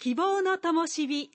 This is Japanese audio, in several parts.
希望の灯火。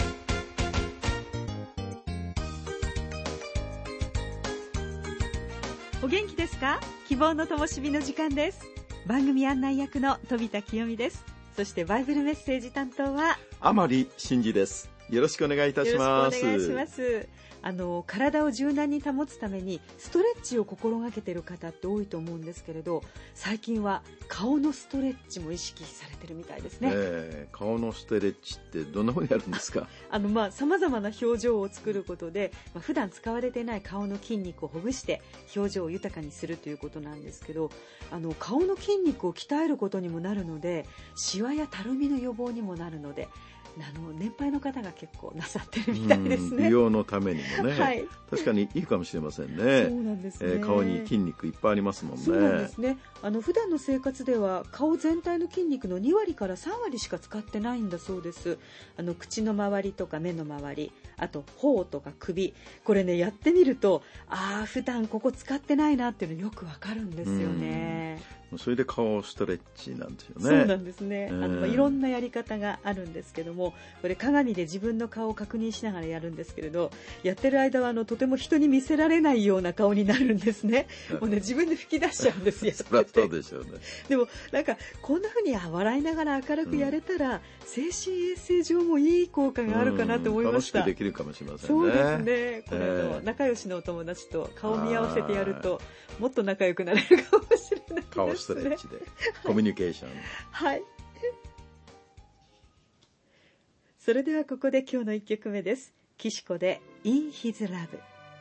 お元気ですか？希望の灯火の時間です。番組案内役の飛田清美です。そしてバイブルメッセージ担当は甘利真司です。よろしくお願いいたします。 よろしくお願いします。体を柔軟に保つためにストレッチを心がけている方って多いと思うんですけれど、最近は顔のストレッチも意識されてるみたいですね。 顔のストレッチってどんなふうにやるんですか？ 様々な表情を作ることで、普段使われていない顔の筋肉をほぐして表情を豊かにするということなんですけど、顔の筋肉を鍛えることにもなるので、シワやたるみの予防にもなるので、年配の方が結構なさってるみたいですね。 美容のためにもね、 はい、 確かにいいかもしれませんね。 そうなんですね。 顔に筋肉いっぱいありますもんね。 そうなんですね。普段の生活では顔全体の筋肉の2割から3割しか使ってないんだそうです。口の周りとか目の周り、あと頬とか首、これね、やってみると普段ここ使ってないなっていうのよくわかるんですよね。 それで顔ストレッチなんですよね。 そうなんですね。いろんなやり方があるんですけども、これ鏡で自分の顔を確認しながらやるんですけれど、やってる間はとても人に見せられないような顔になるんですね。もうね、自分で吹き出しちゃうんですよ。 そりゃそうでしょうね。 でもこんな風に笑いながら明るくやれたら、精神衛生上もいい効果があるかなと思いました。 楽しくできるかもしれませんね。 そうですね。これ仲良しのお友達と顔見合わせてやるともっと仲良くなれるかもしれないですね。 顔ストレッチでコミュニケーション。 はい。それではここで今日の1曲目です。岸子で In His Love。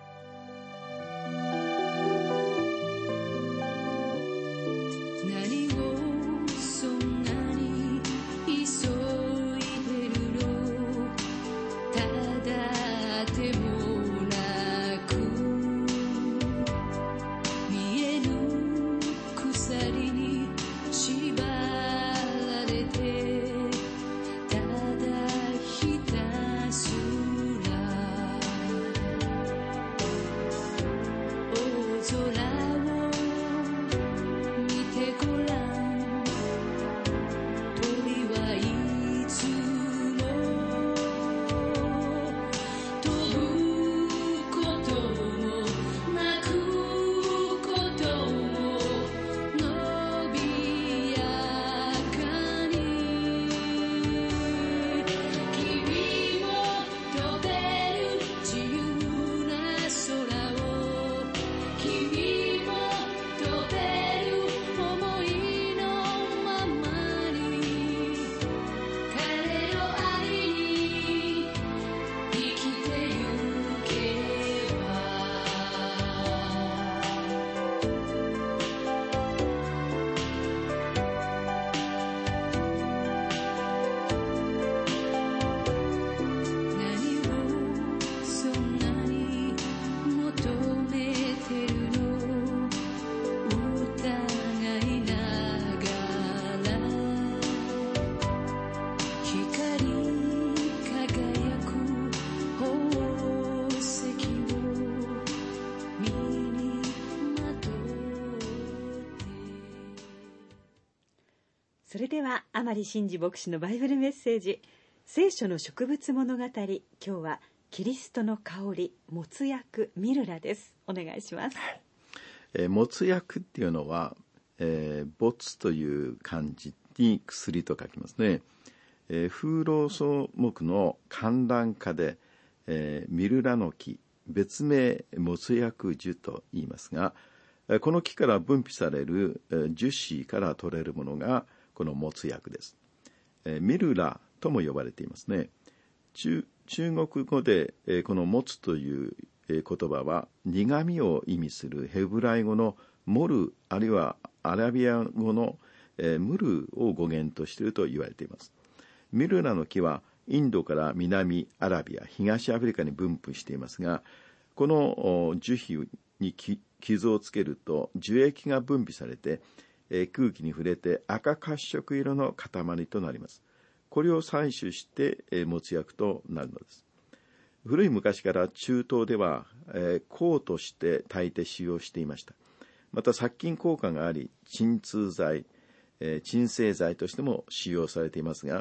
それでは甘利真司牧師のバイブルメッセージ、聖書の植物物語。今日はキリストの香り、没薬ミルラです。お願いします。 没薬っていうのは、没という漢字に薬と書きますね。風老草木の寒暖化で、ミルラの木、別名没薬樹と言いますが、この木から分泌される樹脂から取れるものがこの没薬です。ミルラとも呼ばれていますね。中国語でこの没という言葉は苦味を意味するヘブライ語のモル、あるいはアラビア語のムルを語源としていると言われています。ミルラの木はインドから南アラビア、東アフリカに分布していますが、この樹皮に傷をつけると樹液が分泌されて、空気に触れて赤褐色色の塊となります。これを採取して没薬となるのです。古い昔から中東では香として大抵使用していました。また殺菌効果があり、鎮痛剤、鎮静剤としても使用されていますが、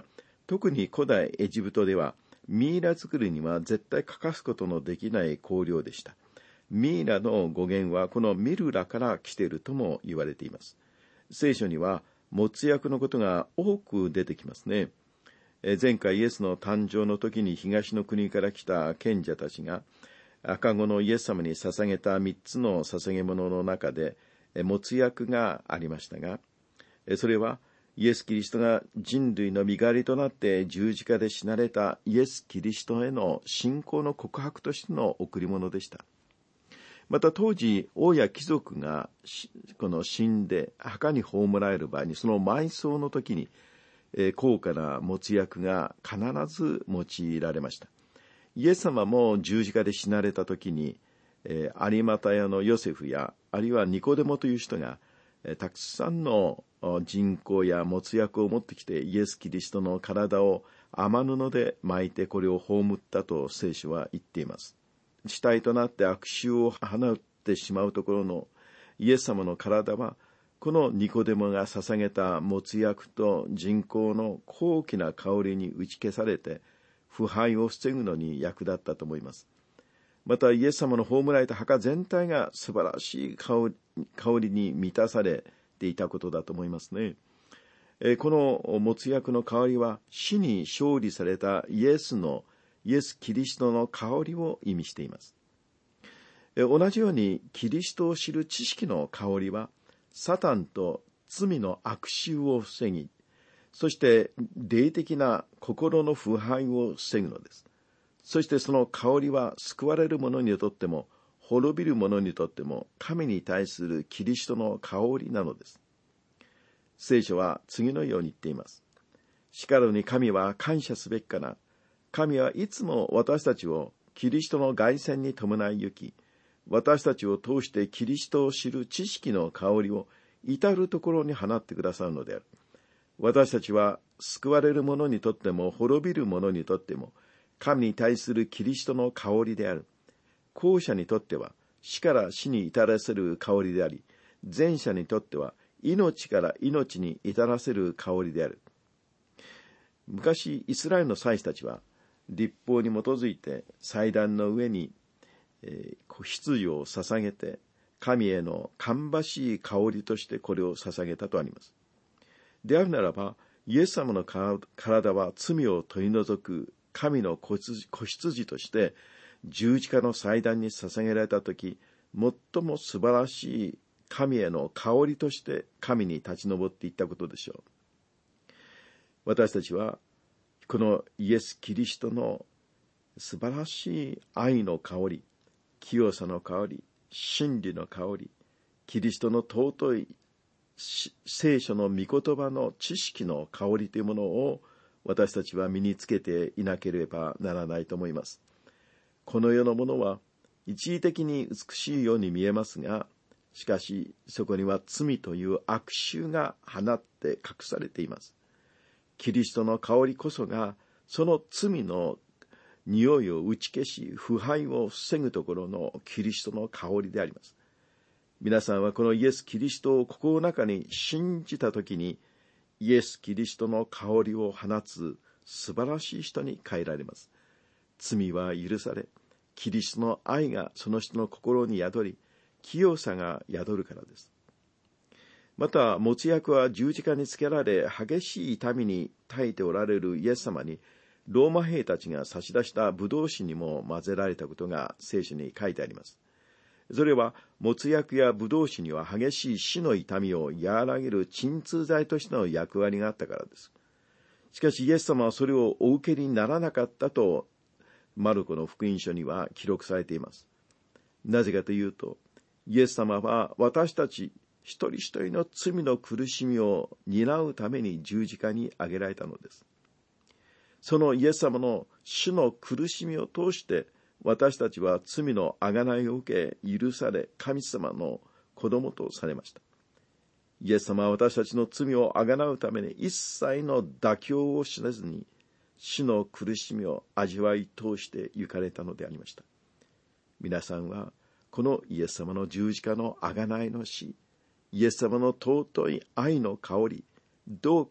特に古代エジプトではミイラ作りには絶対欠かすことのできない香料でした。ミイラの語源はこのミルラから来ているとも言われています。聖書には没薬のことが多く出てきますね。前回イエスの誕生の時に東の国から来た賢者たちが赤子のイエス様に捧げた3つの捧げ物の中で没薬がありましたが、それはイエス・キリストが人類の身代わりとなって十字架で死なれたイエス・キリストへの信仰の告白としての贈り物でした。また当時、王や貴族がこの死んで墓に葬られる場合に、その埋葬の時に高価な没薬が必ず用いられました。イエス様も十字架で死なれた時に、有股屋のヨセフや、あるいはニコデモという人が、たくさんの人香や没薬を持ってきて、イエス・キリストの体を雨布で巻いてこれを葬ったと聖書は言っています。死体となって悪臭を放ってしまうところのイエス様の体は、このニコデモが捧げた没薬と人香の高貴な香りに打ち消されて、腐敗を防ぐのに役立ったと思います。またイエス様の葬られた墓全体が素晴らしい香りに満たされていたことだと思いますね。この没薬の香りは死に勝利されたイエスキリストの香りを意味しています。同じようにキリストを知る知識の香りはサタンと罪の悪臭を防ぎ、そして霊的な心の腐敗を防ぐのです。そしてその香りは救われる者にとっても滅びる者にとっても神に対するキリストの香りなのです。聖書は次のように言っています。しかるに神は感謝すべきかな。神はいつも私たちをキリストの凱旋に伴い行き、私たちを通してキリストを知る知識の香りを至るところに放ってくださるのである。私たちは救われる者にとっても滅びる者にとっても神に対するキリストの香りである。後者にとっては死から死に至らせる香りであり、前者にとっては命から命に至らせる香りである。昔イスラエルの祭司たちは律法に基づいて祭壇の上に羊を捧げて神への芳しい香りとしてこれを捧げたとあります。であるならばイエス様の体は罪を取り除く神の子羊として十字架の祭壇に捧げられたとき、最も素晴らしい神への香りとして神に立ち上っていったことでしょう。私たちはこのイエス・キリストの素晴らしい愛の香り、清さの香り、真理の香り、キリストの尊い聖書の御言葉の知識の香りというものを私たちは身につけていなければならないと思います。この世のものは一時的に美しいように見えますが、しかしそこには罪という悪臭が放って隠されています。キリストの香りこそがその罪の匂いを打ち消し腐敗を防ぐところのキリストの香りであります。皆さんはこのイエス・キリストを心の中に信じたときに、イエス・キリストの香りを放つ素晴らしい人に変えられます。罪は許され、キリストの愛がその人の心に宿り、清さが宿るからです。また、没薬は十字架につけられ、激しい痛みに耐えておられるイエス様に、ローマ兵たちが差し出したブドウ酒にも混ぜられたことが聖書に書いてあります。それは、没薬やブドウ酒には激しい死の痛みを和らげる鎮痛剤としての役割があったからです。しかしイエス様はそれをお受けにならなかったと、マルコの福音書には記録されています。なぜかというと、イエス様は私たち一人一人の罪の苦しみを担うために十字架に上げられたのです。そのイエス様の主の苦しみを通して、私たちは罪の贖いを受け、許され、神様の子供とされました。イエス様は私たちの罪を贖うために一切の妥協をしずに、主の苦しみを味わい通して行かれたのでありました。皆さんは、このイエス様の十字架の贖いの死、イエス様の尊い愛の香り、どうか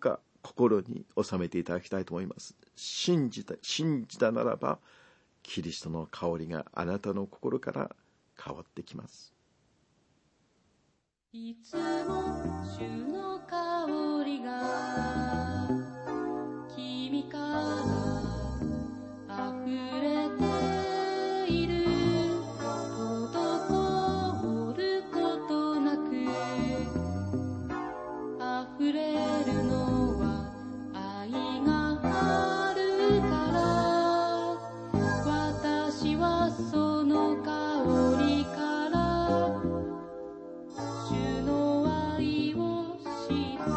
心に収めていただきたいと思います。信じたならば、キリストの香りがあなたの心から変わってきます。 いつも主の香りが君から溢れている、滞ることなく溢れるのは愛があるから、私はその香りから主の愛を知った。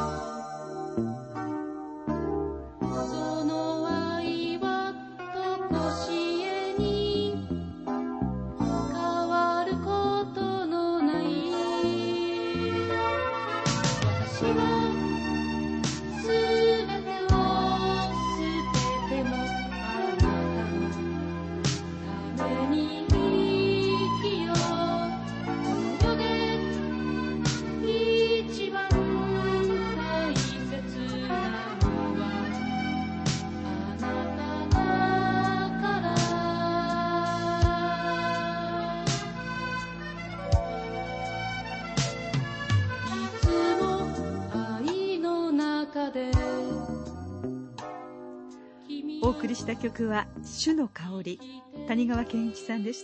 その愛は常しえに変わることのない。私はすべてを捨ててもあなたのために生きよう。この世で一番大切なのはあなただから。いつも愛の中でお送りした曲は主の香り、谷川健一さんでした。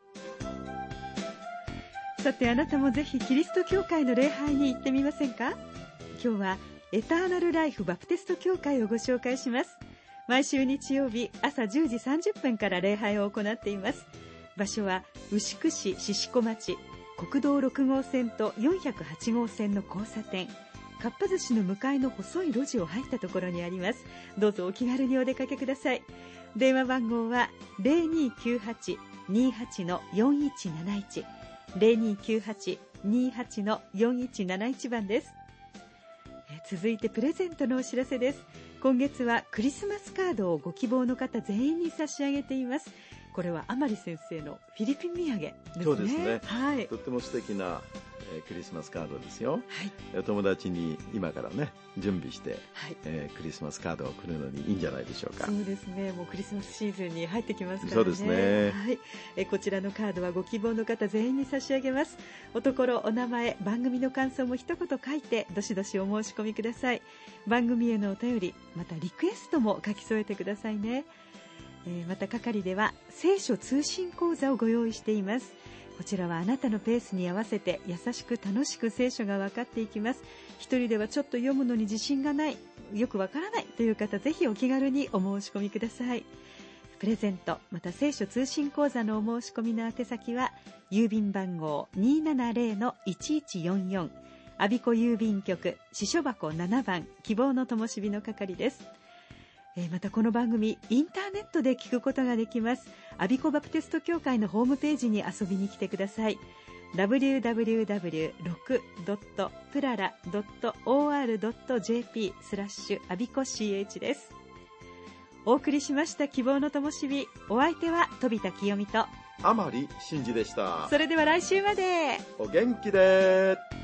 さて、あなたもぜひキリスト教会の礼拝に行ってみませんか？今日はエターナルライフバプテスト教会をご紹介します。毎週日曜日朝10時30分から礼拝を行っています。場所は牛久市獅子子町、国道6号線と408号線の交差点、かっぱ寿司の向かいの細い路地を入ったところにあります。どうぞお気軽にお出かけください。電話番号は 0298-28-4171 0298-28-4171番です。続いてプレゼントのお知らせです。今月はクリスマスカードをご希望の方全員に差し上げています。これは甘利先生のフィリピン土産ですね。 そうですね、 はい、 とっても素敵な、クリスマスカードですよ、 はい、 お友達に今からね準備して、 はい、 クリスマスカードを送るのにいいんじゃないでしょうか。 そうですね、もうクリスマスシーズンに入ってきますからね。 そうですね、 はい、こちらのカードはご希望の方全員に差し上げます。おところ、お名前、番組の感想も一言書いてどしどしお申し込みください。番組へのお便り、またリクエストも書き添えてくださいね。また係では聖書通信講座をご用意しています。こちらはあなたのペースに合わせて優しく楽しく聖書が分かっていきます。一人ではちょっと読むのに自信がない、よくわからないという方、ぜひお気軽にお申し込みください。プレゼント、また聖書通信講座のお申し込みの宛先は郵便番号 270-1144 我孫子郵便局支所箱7番希望の灯火の係です。またこの番組インターネットで聞くことができます。我孫子バプテスト教会のホームページに遊びに来てください。www.plara.or.jp/ 我孫子 CH です。お送りしました希望の灯火、お相手は飛田清美と甘利真司でした。 それでは来週までお元気で。